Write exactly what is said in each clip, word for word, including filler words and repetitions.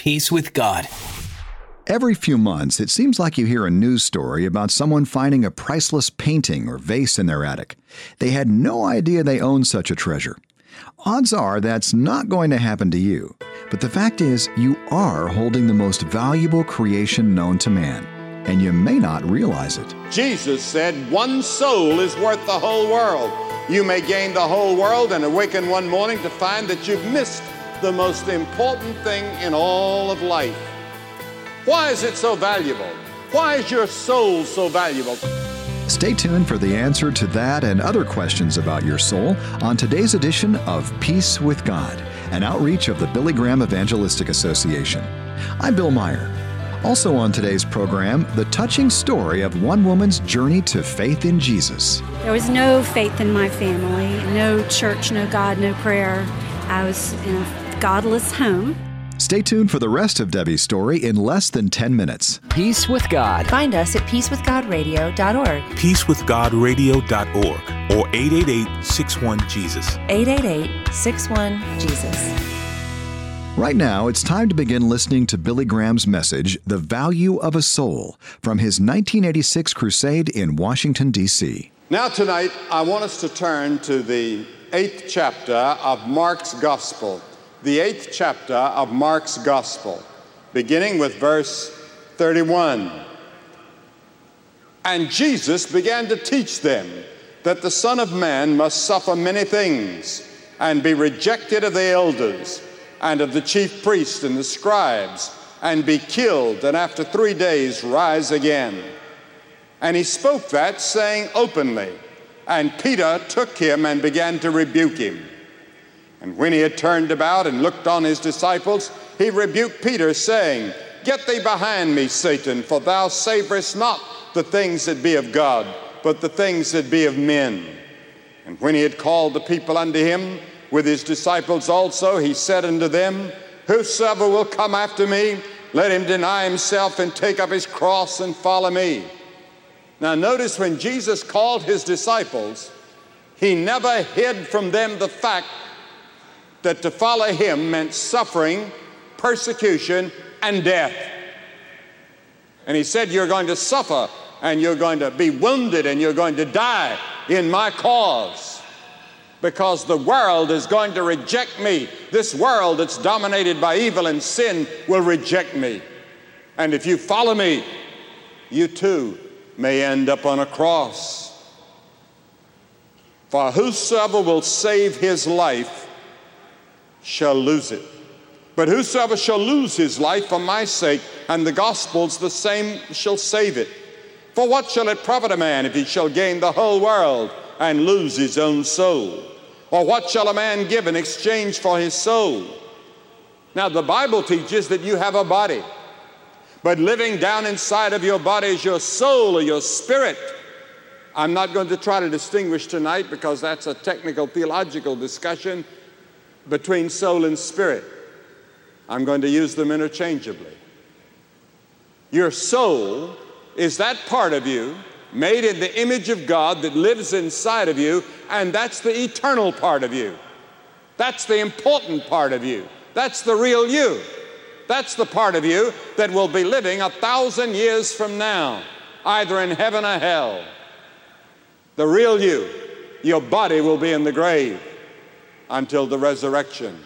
Peace with God. Every few months, it seems like you hear a news story about someone finding a priceless painting or vase in their attic. They had no idea they owned such a treasure. Odds are that's not going to happen to you. But the fact is, you are holding the most valuable creation known to man, and you may not realize it. Jesus said, one soul is worth the whole world. You may gain the whole world and awaken one morning to find that you've missed the most important thing in all of life. Why is it so valuable? Why is your soul so valuable? Stay tuned for the answer to that and other questions about your soul on today's edition of Peace with God, an outreach of the Billy Graham Evangelistic Association. I'm Bill Meyer. Also on today's program, the touching story of one woman's journey to faith in Jesus. There was no faith in my family, no church, no God, no prayer. I was in a godless home. Stay tuned for the rest of Debbie's story in less than ten minutes. Peace with God. Find us at peace with god radio dot org. peace with god radio dot org or eight eight eight, six one, Jesus. eight eight eight, six one, Jesus. Right now, it's time to begin listening to Billy Graham's message, The Value of a Soul, from his nineteen eighty-six crusade in Washington, D C Now tonight, I want us to turn to the eighth chapter of Mark's Gospel. The eighth chapter of Mark's Gospel, beginning with verse thirty-one. And Jesus began to teach them that the Son of Man must suffer many things and be rejected of the elders and of the chief priests and the scribes, and be killed, and after three days rise again. And he spoke that, saying openly, and Peter took him and began to rebuke him. And when he had turned about and looked on his disciples, he rebuked Peter, saying, Get thee behind me, Satan, for thou savorest not the things that be of God, but the things that be of men. And when he had called the people unto him, with his disciples also, he said unto them, Whosoever will come after me, let him deny himself and take up his cross and follow me. Now notice, when Jesus called his disciples, he never hid from them the fact that to follow him meant suffering, persecution, and death. And he said, you're going to suffer, and you're going to be wounded, and you're going to die in my cause, because the world is going to reject me. This world that's dominated by evil and sin will reject me. And if you follow me, you too may end up on a cross. For whosoever will save his life shall lose it. But whosoever shall lose his life for my sake and the gospel's, the same shall save it. For what shall it profit a man if he shall gain the whole world and lose his own soul? Or what shall a man give in exchange for his soul? Now, the Bible teaches that you have a body, but living down inside of your body is your soul or your spirit. I'm not going to try to distinguish tonight, because that's a technical theological discussion between soul and spirit. I'm going to use them interchangeably. Your soul is that part of you made in the image of God that lives inside of you, and that's the eternal part of you. That's the important part of you. That's the real you. That's the part of you that will be living a thousand years from now, either in heaven or hell. The real you. Your body will be in the grave until the resurrection.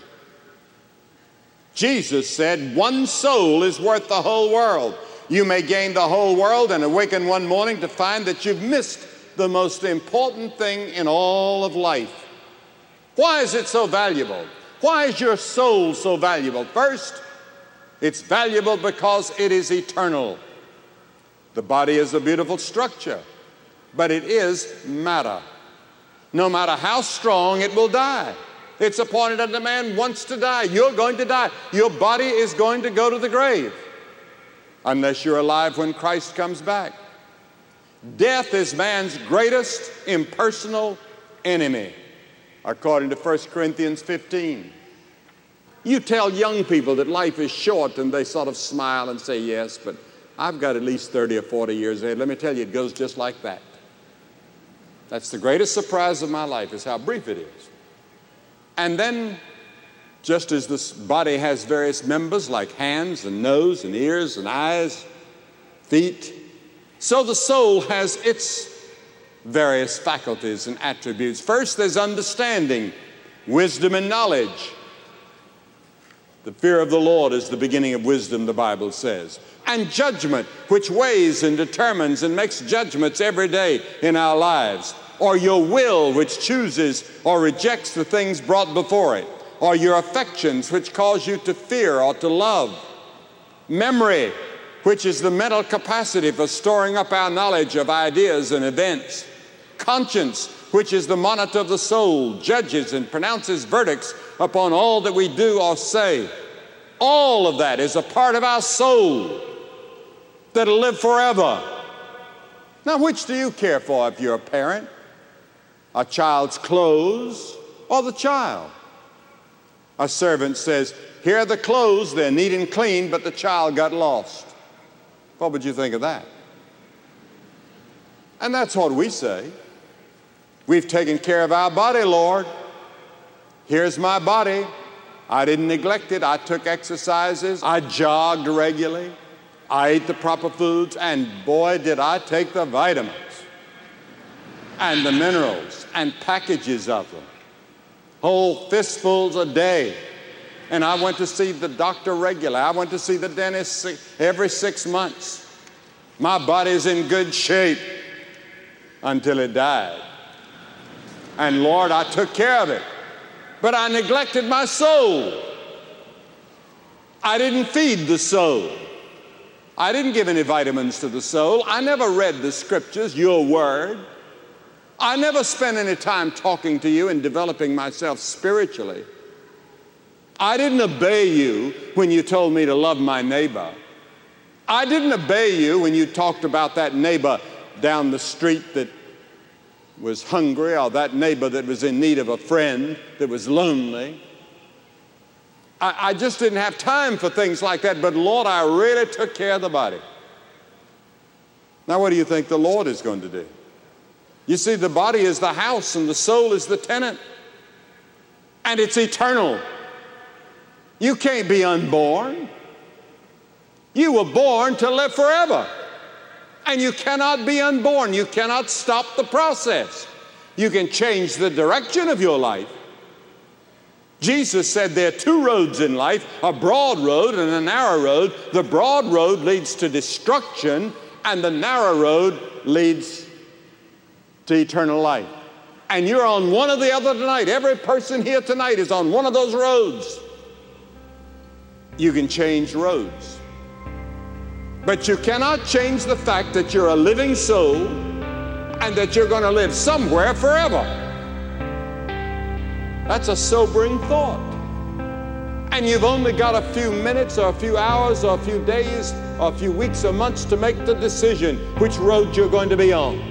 Jesus said, one soul is worth the whole world. You may gain the whole world and awaken one morning to find that you've missed the most important thing in all of life. Why is it so valuable? Why is your soul so valuable? First, it's valuable because it is eternal. The body is a beautiful structure, but it is matter. No matter how strong, it will die. It's appointed unto man once to die. You're going to die. Your body is going to go to the grave unless you're alive when Christ comes back. Death is man's greatest impersonal enemy, according to First Corinthians fifteen. You tell young people that life is short, and they sort of smile and say, yes, but I've got at least thirty or forty years ahead. Let me tell you, it goes just like that. That's the greatest surprise of my life, is how brief it is. And then Just as this body has various members like hands and nose and ears and eyes, feet, so the soul has its various faculties and attributes. First, there's understanding, wisdom, and knowledge. The fear of the Lord is the beginning of wisdom, the Bible says. And judgment, which weighs and determines and makes judgments every day in our lives. Or your will, which chooses or rejects the things brought before it. Or your affections, which cause you to fear or to love. Memory, which is the mental capacity for storing up our knowledge of ideas and events. Conscience, which is the monitor of the soul, judges and pronounces verdicts upon all that we do or say. All of that is a part of our soul that'll live forever. Now, which do you care for if you're a parent? A child's clothes or the child? A servant says, here are the clothes, they're neat and clean, but the child got lost. What would you think of that? And that's what we say. We've taken care of our body, Lord. Here's my body. I didn't neglect it. I took exercises. I jogged regularly. I ate the proper foods. And boy, did I take the vitamins and the minerals and packages of them. Whole fistfuls a day. And I went to see the doctor regularly. I went to see the dentist every six months. My body's in good shape until it died. And Lord, I took care of it. But I neglected my soul. I didn't feed the soul. I didn't give any vitamins to the soul. I never read the scriptures, your word. I never spent any time talking to you and developing myself spiritually. I didn't obey you when you told me to love my neighbor. I didn't obey you when you talked about that neighbor down the street that was hungry, or that neighbor that was in need of a friend that was lonely. I, I just didn't have time for things like that, but Lord, I really took care of the body. Now, what do you think the Lord is going to do? You see, the body is the house and the soul is the tenant. And it's eternal. You can't be unborn. You were born to live forever. And you cannot be unborn. You cannot stop the process. You can change the direction of your life. Jesus said there are two roads in life, a broad road and a narrow road. The broad road leads to destruction, and the narrow road leads to eternal life. And you're on one or the other tonight. Every person here tonight is on one of those roads. You can change roads. But you cannot change the fact that you're a living soul and that you're going to live somewhere forever. That's a sobering thought. And you've only got a few minutes or a few hours or a few days or a few weeks or months to make the decision which road you're going to be on.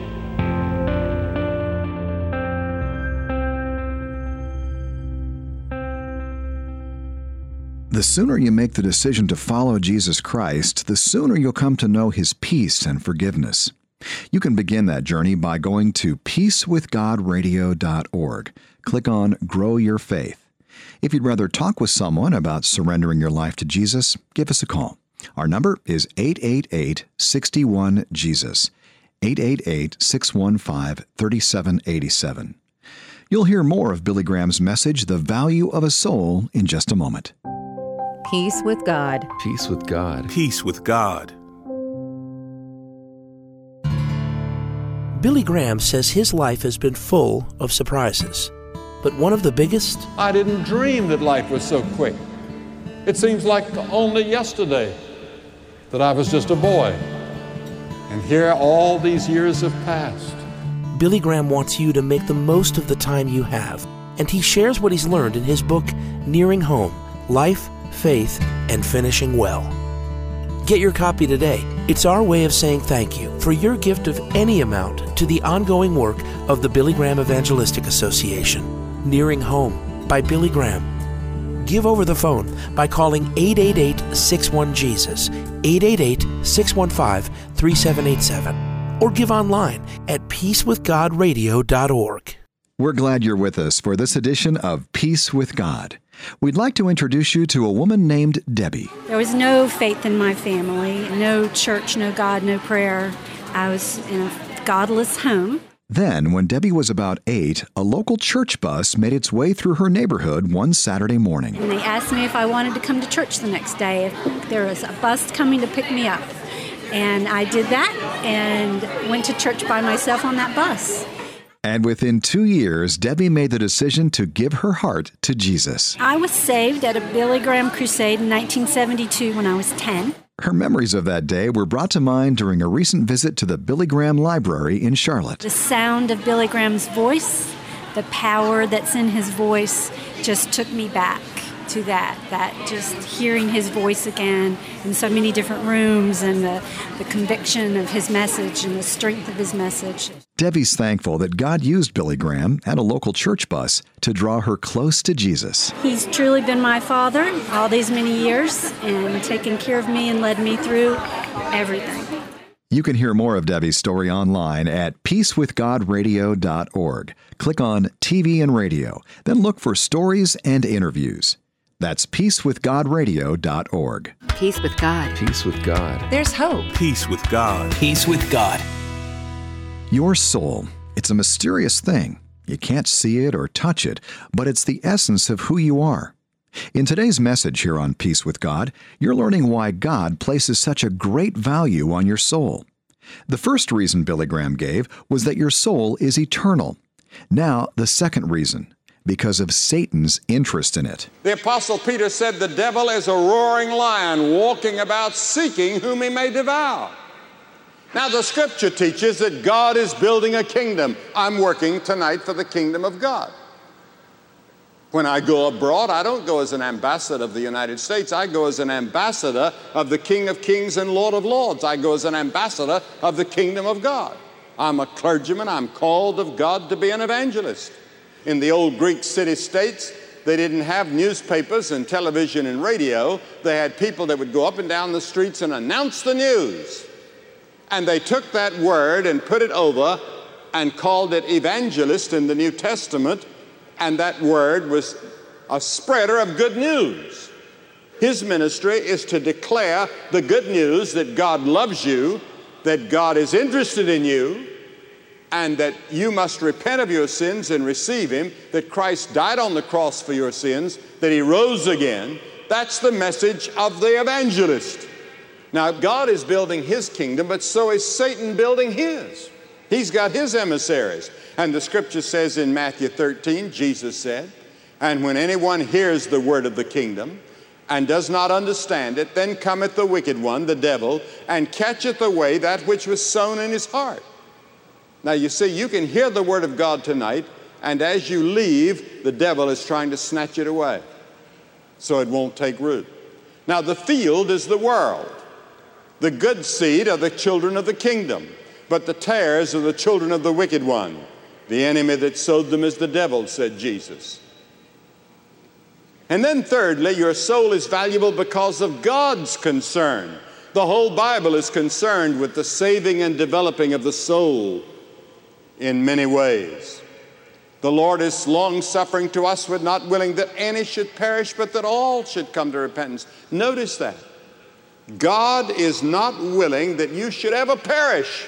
The sooner you make the decision to follow Jesus Christ, the sooner you'll come to know His peace and forgiveness. You can begin that journey by going to peace with god radio dot org. Click on Grow Your Faith. If you'd rather talk with someone about surrendering your life to Jesus, give us a call. Our number is eight eight eight, six one, Jesus, eight eight eight, six one five, three seven eight seven. You'll hear more of Billy Graham's message, The Value of a Soul, in just a moment. Peace with God. Peace with God. Peace with God. Billy Graham says his life has been full of surprises. But one of the biggest? I didn't dream that life was so quick. It seems like only yesterday that I was just a boy. And here all these years have passed. Billy Graham wants you to make the most of the time you have. And he shares what he's learned in his book, Nearing Home, Life, Faith, and Finishing Well. Get your copy today. It's our way of saying thank you for your gift of any amount to the ongoing work of the Billy Graham Evangelistic Association. Nearing Home by Billy Graham. Give over the phone by calling eight eight eight, six one, Jesus, eight eight eight, six one five, three seven eight seven, or give online at peace with god radio dot org. We're glad you're with us for this edition of Peace with God. We'd like to introduce you to a woman named Debbie. There was no faith in my family, no church, no God, no prayer. I was in a godless home. Then, when Debbie was about eight, a local church bus made its way through her neighborhood one Saturday morning. And they asked me if I wanted to come to church the next day, if there was a bus coming to pick me up. And I did that and went to church by myself on that bus. And within two years, Debbie made the decision to give her heart to Jesus. I was saved at a Billy Graham crusade in nineteen seventy-two when I was ten. Her memories of that day were brought to mind during a recent visit to the Billy Graham Library in Charlotte. The sound of Billy Graham's voice, the power that's in his voice, just took me back to that, that just hearing his voice again in so many different rooms and the, the conviction of his message and the strength of his message. Debbie's thankful that God used Billy Graham and a local church bus to draw her close to Jesus. He's truly been my father all these many years and taken care of me and led me through everything. You can hear more of Debbie's story online at peace with god radio dot org. Click on T V and Radio, then look for stories and interviews. That's peace with god radio dot org. Peace with God. Peace with God. There's hope. Peace with God. Peace with God. Your soul, it's a mysterious thing. You can't see it or touch it, but it's the essence of who you are. In today's message here on Peace with God, you're learning why God places such a great value on your soul. The first reason Billy Graham gave was that your soul is eternal. Now, the second reason, because of Satan's interest in it. The Apostle Peter said the devil is a roaring lion walking about seeking whom he may devour. Now, the Scripture teaches that God is building a kingdom. I'm working tonight for the kingdom of God. When I go abroad, I don't go as an ambassador of the United States. I go as an ambassador of the King of Kings and Lord of Lords. I go as an ambassador of the kingdom of God. I'm a clergyman. I'm called of God to be an evangelist. In the old Greek city-states, they didn't have newspapers and television and radio. They had people that would go up and down the streets and announce the news. And they took that word and put it over and called it evangelist in the New Testament, and that word was a spreader of good news. His ministry is to declare the good news that God loves you, that God is interested in you, and that you must repent of your sins and receive Him, that Christ died on the cross for your sins, that He rose again. That's the message of the evangelist. Now, God is building His kingdom, but so is Satan building his. He's got his emissaries. And the Scripture says in Matthew thirteen, Jesus said, "And when anyone hears the word of the kingdom and does not understand it, then cometh the wicked one, the devil, and catcheth away that which was sown in his heart." Now, you see, you can hear the word of God tonight, and as you leave, the devil is trying to snatch it away so it won't take root. Now, the field is the world. The good seed are the children of the kingdom, but the tares are the children of the wicked one. The enemy that sowed them is the devil, said Jesus. And then thirdly, your soul is valuable because of God's concern. The whole Bible is concerned with the saving and developing of the soul in many ways. The Lord is long-suffering to us, but not willing that any should perish, but that all should come to repentance. Notice that. God is not willing that you should ever perish.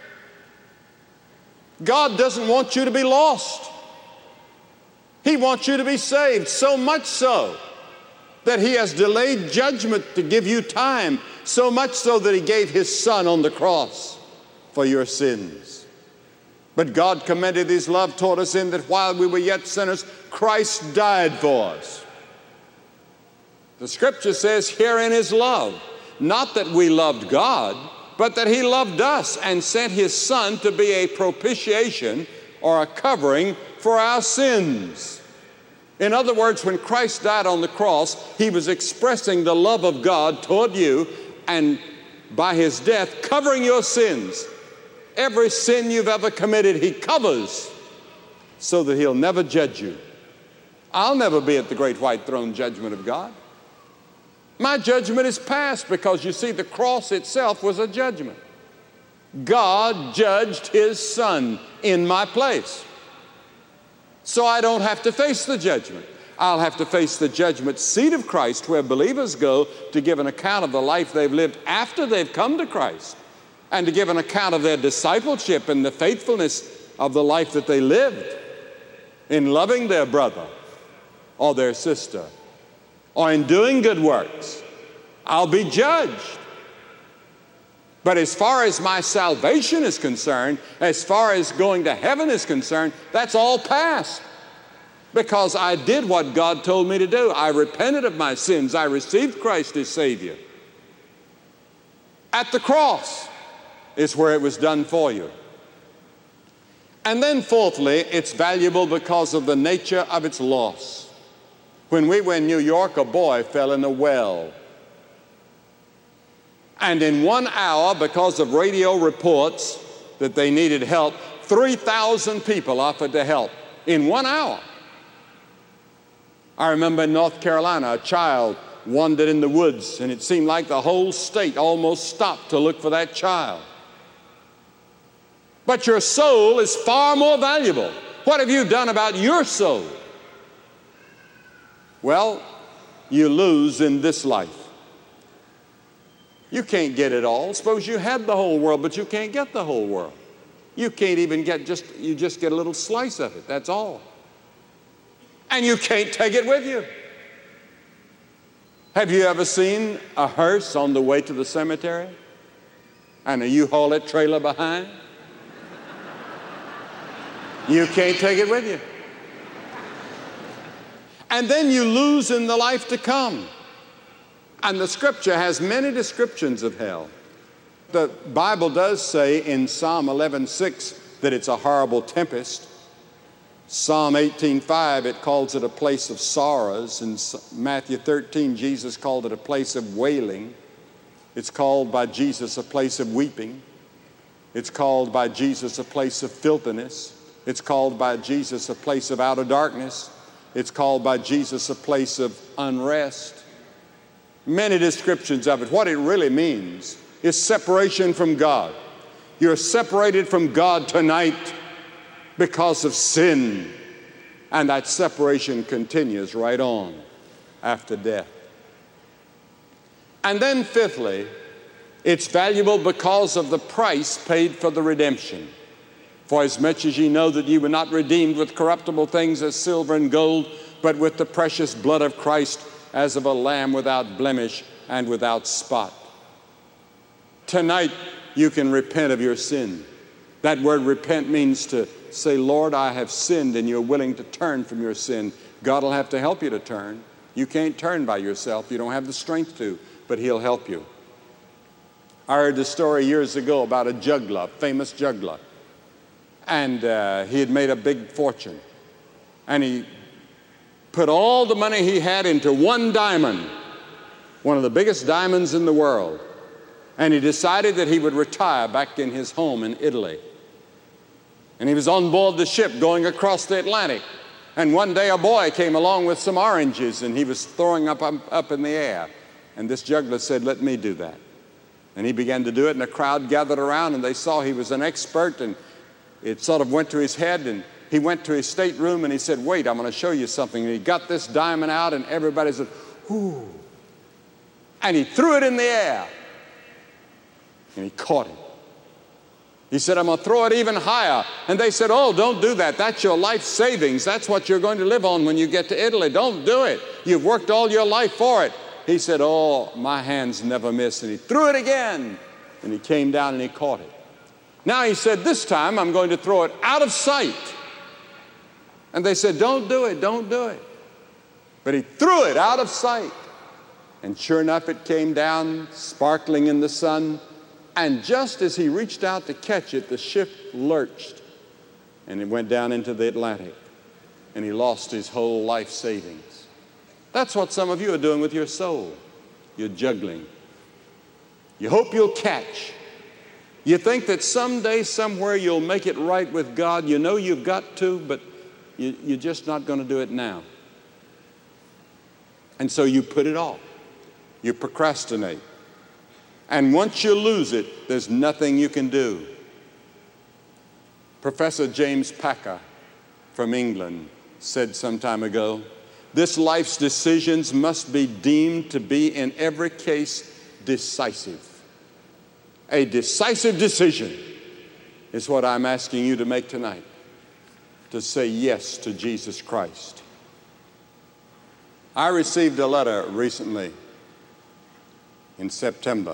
God doesn't want you to be lost. He wants you to be saved, so much so that He has delayed judgment to give you time, so much so that He gave His Son on the cross for your sins. But God commended His love toward us in that while we were yet sinners, Christ died for us. The Scripture says, herein is love. Not that we loved God, but that He loved us and sent His Son to be a propitiation or a covering for our sins. In other words, when Christ died on the cross, He was expressing the love of God toward you, and by His death, covering your sins. Every sin you've ever committed, He covers so that He'll never judge you. I'll never be at the great white throne judgment of God. My judgment is past because, you see, the cross itself was a judgment. God judged His Son in my place. So I don't have to face the judgment. I'll have to face the judgment seat of Christ, where believers go to give an account of the life they've lived after they've come to Christ, and to give an account of their discipleship and the faithfulness of the life that they lived in loving their brother or their sister or in doing good works. I'll be judged. But as far as my salvation is concerned, as far as going to heaven is concerned, that's all past. Because I did what God told me to do. I repented of my sins. I received Christ as Savior. At the cross is where it was done for you. And then fourthly, it's valuable because of the nature of its loss. When we were in New York, a boy fell in a well. And in one hour, because of radio reports that they needed help, three thousand people offered to help in one hour. I remember in North Carolina, a child wandered in the woods, and it seemed like the whole state almost stopped to look for that child. But your soul is far more valuable. What have you done about your soul? Well, you lose in this life. You can't get it all. Suppose you had the whole world, but you can't get the whole world. You can't even get just, you just get a little slice of it, that's all. And you can't take it with you. Have you ever seen a hearse on the way to the cemetery and a U-Haulette trailer behind? You can't take it with you. And then you lose in the life to come. And the Scripture has many descriptions of hell. The Bible does say in Psalm eleven six that it's a horrible tempest. Psalm eighteen five, it calls it a place of sorrows. In Matthew thirteen, Jesus called it a place of wailing. It's called by Jesus a place of weeping. It's called by Jesus a place of filthiness. It's called by Jesus a place of outer darkness. It's called by Jesus a place of unrest. Many descriptions of it. What it really means is separation from God. You're separated from God tonight because of sin. And that separation continues right on after death. And then fifthly, it's valuable because of the price paid for the redemption. For as much as ye know that ye were not redeemed with corruptible things as silver and gold, but with the precious blood of Christ, as of a lamb without blemish and without spot. Tonight, you can repent of your sin. That word repent means to say, Lord, I have sinned, and you're willing to turn from your sin. God will have to help you to turn. You can't turn by yourself. You don't have the strength to, but He'll help you. I heard the story years ago about a juggler, a famous juggler. And uh, he had made a big fortune. And he put all the money he had into one diamond, one of the biggest diamonds in the world. And he decided that he would retire back in his home in Italy. And he was on board the ship going across the Atlantic. And one day a boy came along with some oranges, and he was throwing up, up, up in the air. And this juggler said, let me do that. And he began to do it, and a crowd gathered around, and they saw he was an expert, and it sort of went to his head, and he went to his stateroom, and he said, wait, I'm going to show you something. And he got this diamond out, and everybody said, ooh. And he threw it in the air, and he caught it. He said, I'm going to throw it even higher. And they said, oh, don't do that. That's your life savings. That's what you're going to live on when you get to Italy. Don't do it. You've worked all your life for it. He said, oh, my hands never miss. And he threw it again, and he came down and he caught it. Now he said, this time I'm going to throw it out of sight. And they said, don't do it, don't do it. But he threw it out of sight. And sure enough, it came down, sparkling in the sun. And just as he reached out to catch it, the ship lurched. And it went down into the Atlantic. And he lost his whole life savings. That's what some of you are doing with your soul. You're juggling. You hope you'll catch. You think that someday, somewhere, you'll make it right with God. You know you've got to, but you, you're just not going to do it now. And so you put it off. You procrastinate. And once you lose it, there's nothing you can do. Professor James Packer from England said some time ago This life's decisions must be deemed to be, in every case, decisive. A decisive decision is what I'm asking you to make tonight, to say yes to Jesus Christ. I received a letter recently in September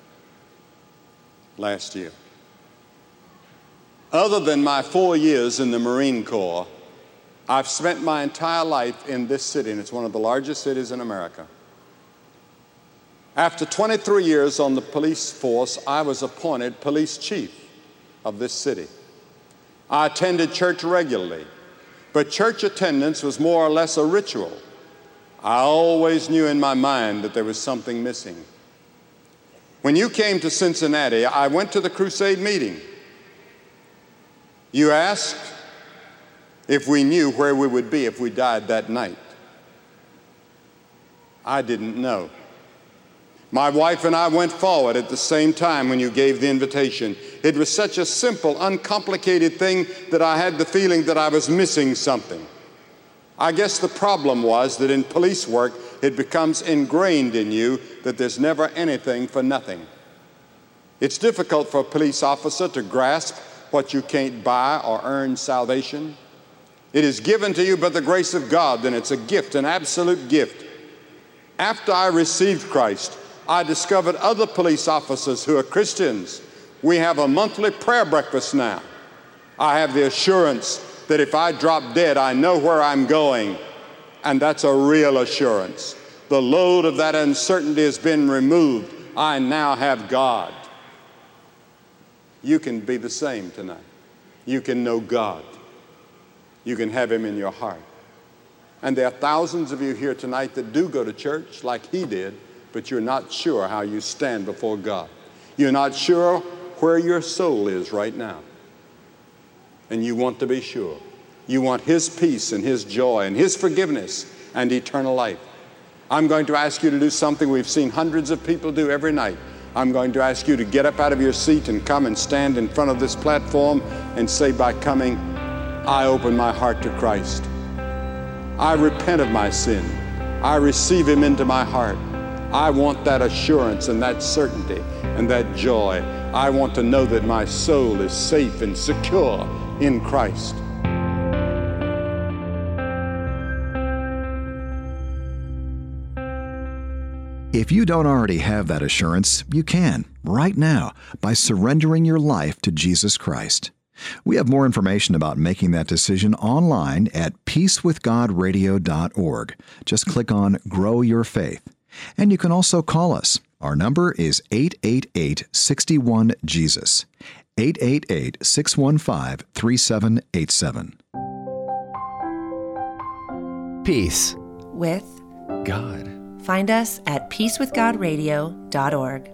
last year. Other than my four years in the Marine Corps, I've spent my entire life in this city, and it's one of the largest cities in America. After twenty-three years on the police force, I was appointed police chief of this city. I attended church regularly, but church attendance was more or less a ritual. I always knew in my mind that there was something missing. When you came to Cincinnati, I went to the crusade meeting. You asked if we knew where we would be if we died that night. I didn't know. My wife and I went forward at the same time when you gave the invitation. It was such a simple, uncomplicated thing that I had the feeling that I was missing something. I guess the problem was that in police work, it becomes ingrained in you that there's never anything for nothing. It's difficult for a police officer to grasp what you can't buy or earn salvation. It is given to you by the grace of God, and it's a gift, an absolute gift. After I received Christ, I discovered other police officers who are Christians. We have a monthly prayer breakfast now. I have the assurance that if I drop dead, I know where I'm going, and that's a real assurance. The load of that uncertainty has been removed. I now have God. You can be the same tonight. You can know God. You can have Him in your heart. And there are thousands of you here tonight that do go to church like he did, but you're not sure how you stand before God. You're not sure where your soul is right now. And you want to be sure. You want His peace and His joy and His forgiveness and eternal life. I'm going to ask you to do something we've seen hundreds of people do every night. I'm going to ask you to get up out of your seat and come and stand in front of this platform and say, by coming, I open my heart to Christ. I repent of my sin. I receive Him into my heart. I want that assurance and that certainty and that joy. I want to know that my soul is safe and secure in Christ. If you don't already have that assurance, you can, right now, by surrendering your life to Jesus Christ. We have more information about making that decision online at peace with god radio dot org. Just click on Grow Your Faith. And you can also call us. Our number is eight eight eight, six one, Jesus, eight eight eight, six one five, three seven eight seven. Peace with God. Find us at peace with god radio dot org.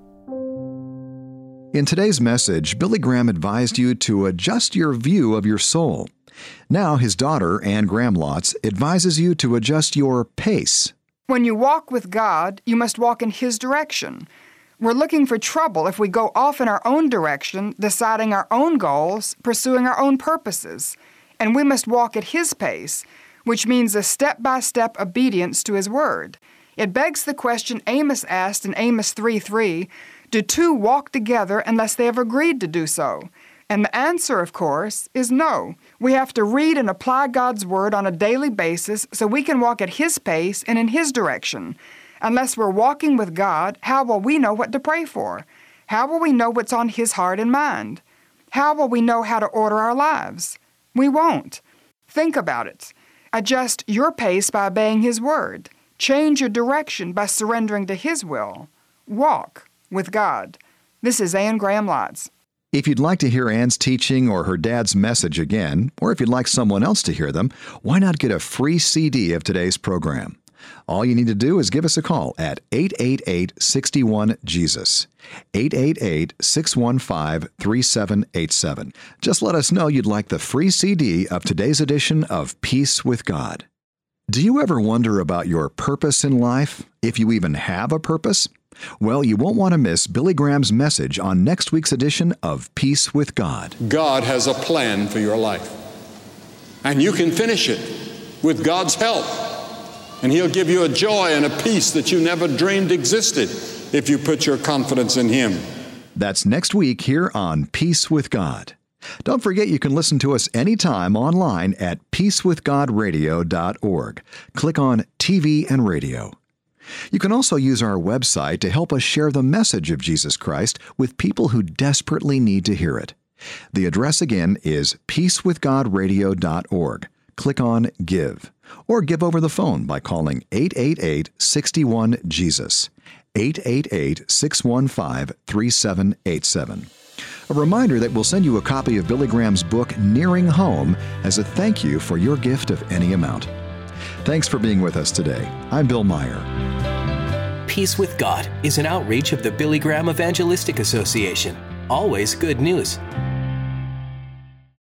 In today's message, Billy Graham advised you to adjust your view of your soul. Now his daughter, Ann Graham Lotz, advises you to adjust your pace. When you walk with God, you must walk in His direction. We're looking for trouble if we go off in our own direction, deciding our own goals, pursuing our own purposes. And we must walk at His pace, which means a step-by-step obedience to His Word. It begs the question Amos asked in Amos three three, do two walk together unless they have agreed to do so? And the answer, of course, is no. We have to read and apply God's Word on a daily basis so we can walk at His pace and in His direction. Unless we're walking with God, how will we know what to pray for? How will we know what's on His heart and mind? How will we know how to order our lives? We won't. Think about it. Adjust your pace by obeying His Word. Change your direction by surrendering to His will. Walk with God. This is Ann Graham Lotz. If you'd like to hear Ann's teaching or her dad's message again, or if you'd like someone else to hear them, why not get a free C D of today's program? All you need to do is give us a call at eight eight eight, six one, Jesus, eight eight eight, six one five, three seven eight seven. Just let us know you'd like the free C D of today's edition of Peace with God. Do you ever wonder about your purpose in life, if you even have a purpose? Well, you won't want to miss Billy Graham's message on next week's edition of Peace with God. God has a plan for your life, and you can finish it with God's help. And He'll give you a joy and a peace that you never dreamed existed if you put your confidence in Him. That's next week here on Peace with God. Don't forget you can listen to us anytime online at peace with god radio dot org. Click on T V and Radio. You can also use our website to help us share the message of Jesus Christ with people who desperately need to hear it. The address again is peace with god radio dot org. Click on Give, or give over the phone by calling eight eight eight, six one, Jesus, eight eight eight, six one five, three seven eight seven. A reminder that we'll send you a copy of Billy Graham's book, Nearing Home, as a thank you for your gift of any amount. Thanks for being with us today. I'm Bill Meyer. Peace with God is an outreach of the Billy Graham Evangelistic Association. Always good news.